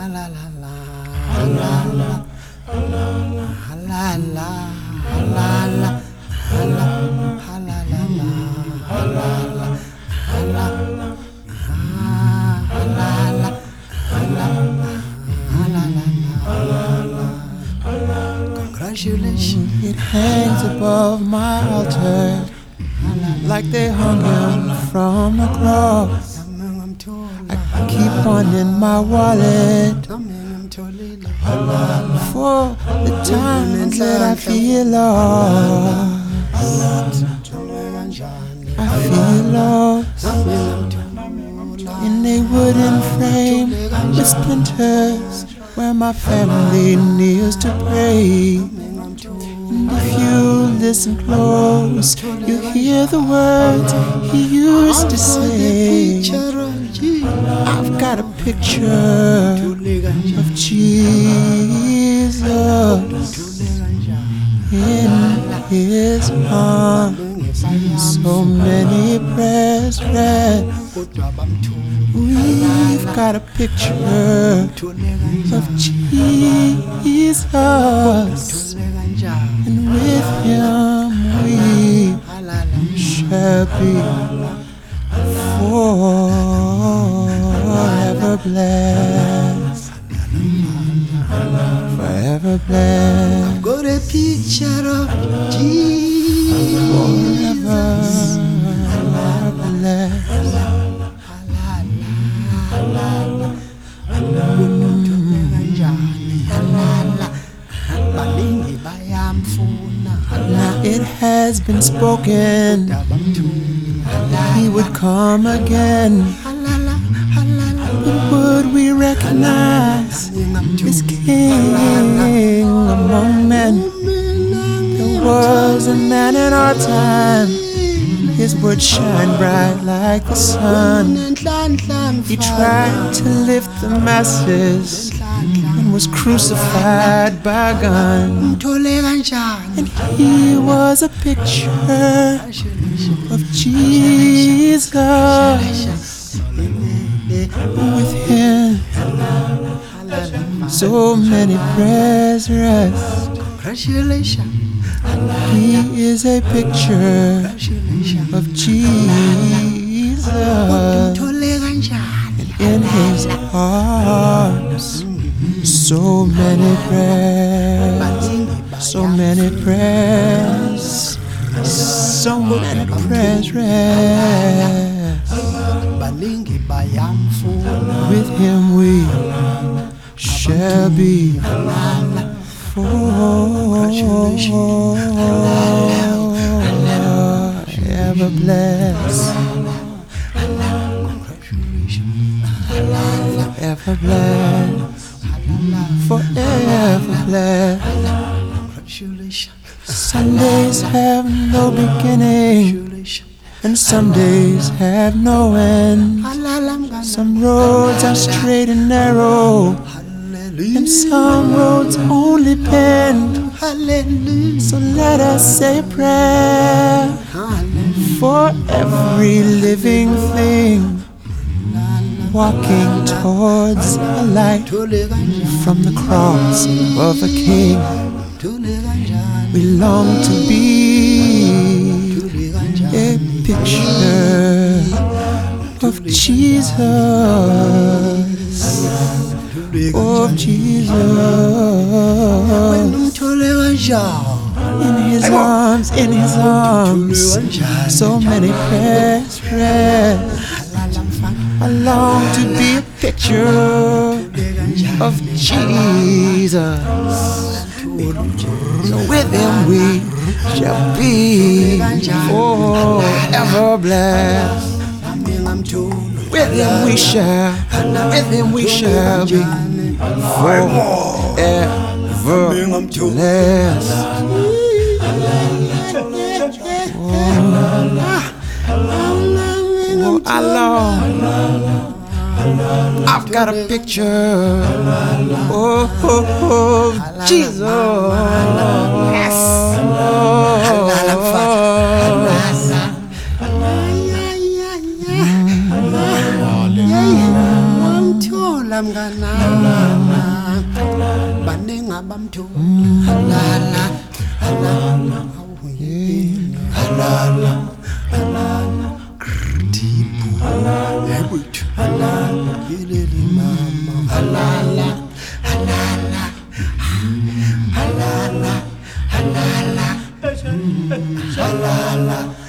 la la la la la la la la congratulations. It hangs above my altar like they hung him from a cross. I keep one in my wallet for the times that I feel lost. I feel lost in a wooden frame with splinters where my family kneels to pray. And if you listen close, you hear the words he used to say. I've got a picture of Jesus in his arms. So many prayers read. We've got a picture of Jesus, and with him we shall be forever blessed. Forever blessed. I've got a picture of Jesus. Forever blessed. Now it has been spoken he would come again. But would we recognize this king among men? There was a man in our time, his words shine bright like the sun. He tried to lift the masses and was crucified by a gun. And he was a picture of Jesus. With him so many prayers rest. He is a picture of Jesus, and in his arms so many prayers, so many prayers, so many prayers rest. With him we shall be forever blessed. Forever blessed. Forever blessed. Some days have no beginning, and some days have no end. Some roads are straight and narrow, and some roads only bend. So let us say a prayer for every living thing walking towards a light from the cross of a king. We long to be a picture of Jesus, of Jesus. In his arms, in his arms, so many prayers rest. I long to be a picture of Jesus. So with him we shall be forever blessed. With him we shall be forever blessed. Oh, I long, I've got a picture, oh, Jesus. Yes. mngana baningi abamthu halala halala halala halala kritibu yebuthu halala yeleli mama halala halala halala halala halala